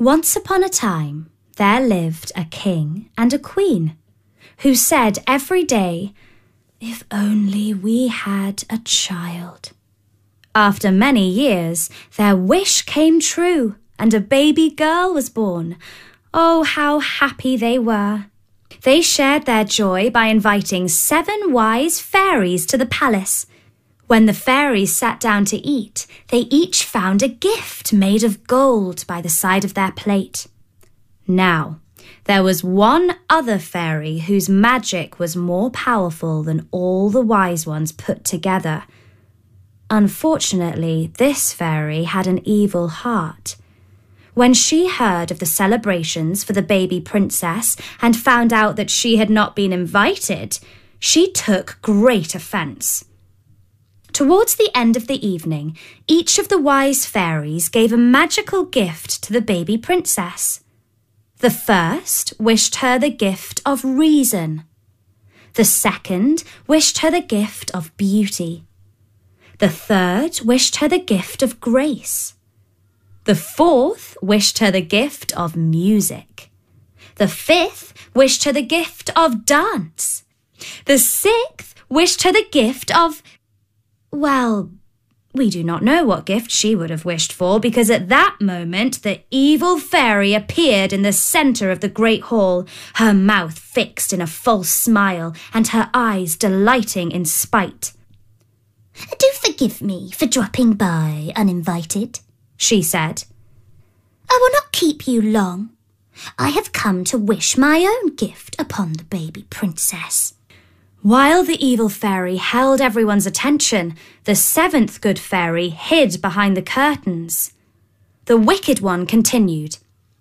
Once upon a time, there lived a king and a queen who said every day, "If only we had a child." After many years, their wish came true and a baby girl was born. Oh, how happy they were. They shared their joy by inviting 7 wise fairies to the palace. When the fairies sat down to eat, they each found a gift made of gold by the side of their plate. Now, there was one other fairy whose magic was more powerful than all the wise ones put together. Unfortunately, this fairy had an evil heart. When she heard of the celebrations for the baby princess and found out that she had not been invited, she took great offence. Towards the end of the evening, each of the wise fairies gave a magical gift to the baby princess. The first wished her the gift of reason. The second wished her the gift of beauty. The third wished her the gift of grace. The fourth wished her the gift of music. The fifth wished her the gift of dance. The sixth wished her the gift of... Well, we do not know what gift she would have wished for, because at that moment the evil fairy appeared in the centre of the great hall, her mouth fixed in a false smile and her eyes delighting in spite. "Do forgive me for dropping by uninvited," she said. "I will not keep you long. I have come to wish my own gift upon the baby princess." While the evil fairy held everyone's attention, the 7th good fairy hid behind the curtains. The wicked one continued.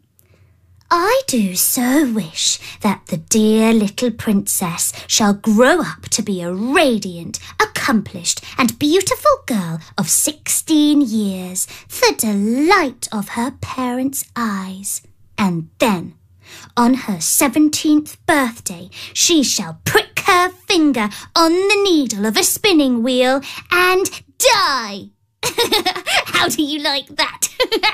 "I do so wish that the dear little princess shall grow up to be a radiant, accomplished and beautiful girl of 16 years, the delight of her parents' eyes. And then, on her 17th birthday, she shall prick her finger on the needle of a spinning wheel and die." How do you like that?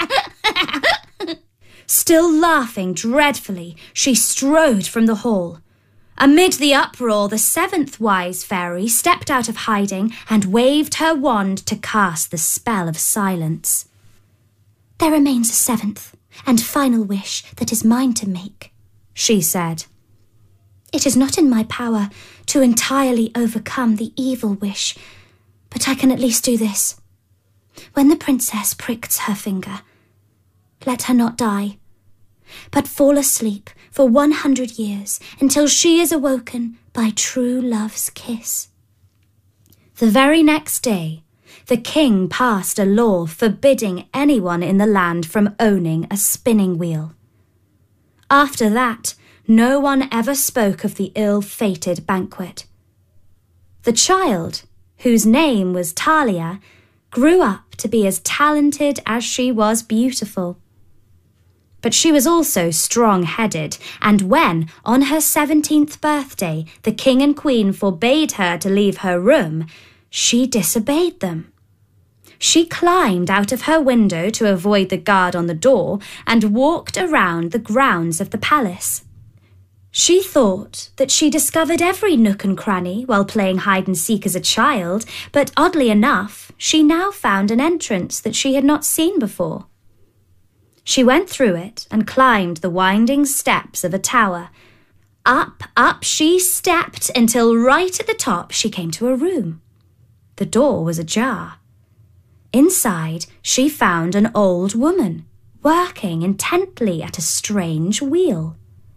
Still laughing dreadfully, she strode from the hall. Amid the uproar, the 7th wise fairy stepped out of hiding and waved her wand to cast the spell of silence. "There remains a 7th and final wish that is mine to make," she said. "It is not in my power to entirely overcome the evil wish, but I can at least do this. When the princess pricks her finger, let her not die, but fall asleep for 100 years until she is awoken by true love's kiss." The very next day, the king passed a law forbidding anyone in the land from owning a spinning wheel. After that, no one ever spoke of the ill-fated banquet. The child, whose name was Talia, grew up to be as talented as she was beautiful. But she was also strong-headed, and when, on her 17th birthday, the king and queen forbade her to leave her room, she disobeyed them. She climbed out of her window to avoid the guard on the door and walked around the grounds of the palace. She thought that she discovered every nook and cranny while playing hide-and-seek as a child, but oddly enough, she now found an entrance that she had not seen before. She went through it and climbed the winding steps of a tower. Up she stepped until right at the top she came to a room. The door was ajar. Inside, she found an old woman working intently at a strange wheel.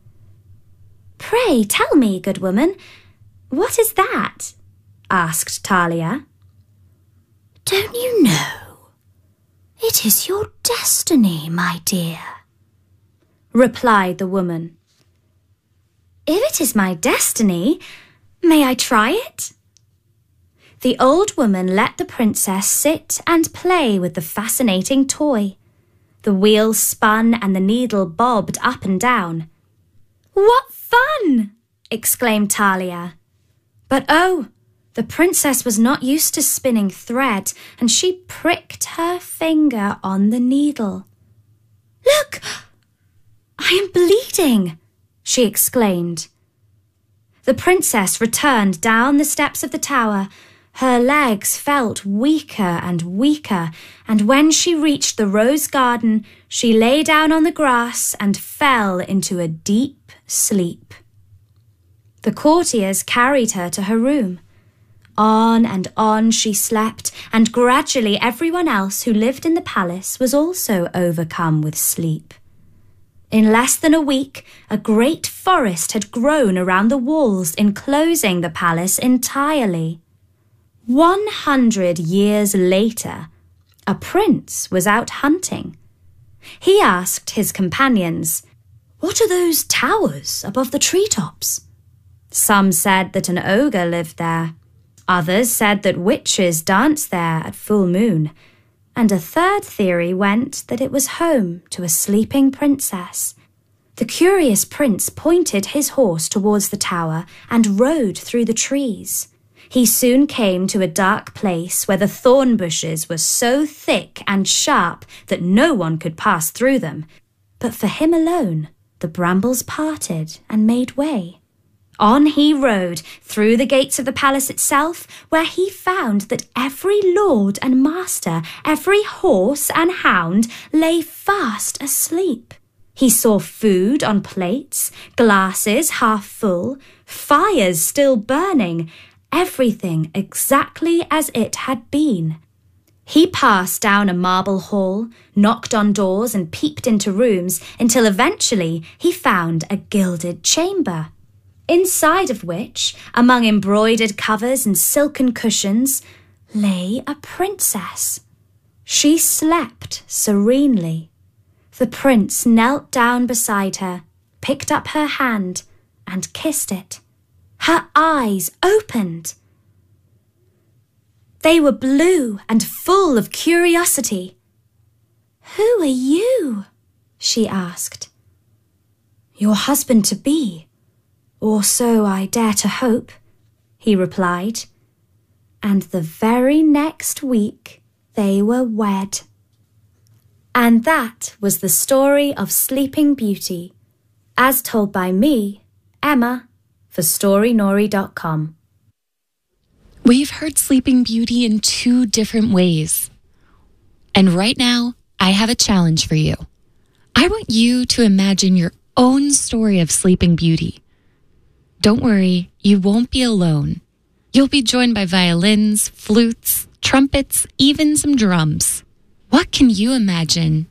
"Pray tell me, good woman, what is that?" asked Talia. "Don't you know? It is your destiny, my dear," replied the woman. "If it is my destiny, may I try it?" The old woman let the princess sit and play with the fascinating toy. The wheel spun and the needle bobbed up and down. "What fun!" exclaimed Talia. But oh, the princess was not used to spinning thread, and she pricked her finger on the needle. "Look, I am bleeding, she exclaimed. The princess returned down the steps of the tower. Her legs felt weaker and weaker, and when she reached the rose garden, she lay down on the grass and fell into a deep sleep. The courtiers carried her to her room. On and on she slept, and gradually everyone else who lived in the palace was also overcome with sleep. In less than a week, a great forest had grown around the walls, enclosing the palace entirely. 100 years later, a prince was out hunting. He asked his companions, "What are those towers above the treetops?" Some said that an ogre lived there. Others said that witches danced there at full moon. And a third theory went that it was home to a sleeping princess. The curious prince pointed his horse towards the tower and rode through the trees. He soon came to a dark place where the thorn bushes were so thick and sharp that no one could pass through them. But for him alone, the brambles parted and made way. On he rode through the gates of the palace itself, where he found that every lord and master, every horse and hound lay fast asleep. He saw food on plates, glasses half full, fires still burning, everything exactly as it had been. He passed down a marble hall, knocked on doors and peeped into rooms until eventually he found a gilded chamber, inside of which, among embroidered covers and silken cushions, lay a princess. She slept serenely. The prince knelt down beside her, picked up her hand, and kissed it. Her eyes opened. They were blue and full of curiosity. "Who are you?" she asked. "Your husband-to-be. Or so I dare to hope," he replied. And the very next week they were wed. And that was the story of Sleeping Beauty, as told by me, Emma, for StoryNori.com. We've heard Sleeping Beauty in 2 different ways. And right now, I have a challenge for you. I want you to imagine your own story of Sleeping Beauty. Don't worry, you won't be alone. You'll be joined by violins, flutes, trumpets, even some drums. What can you imagine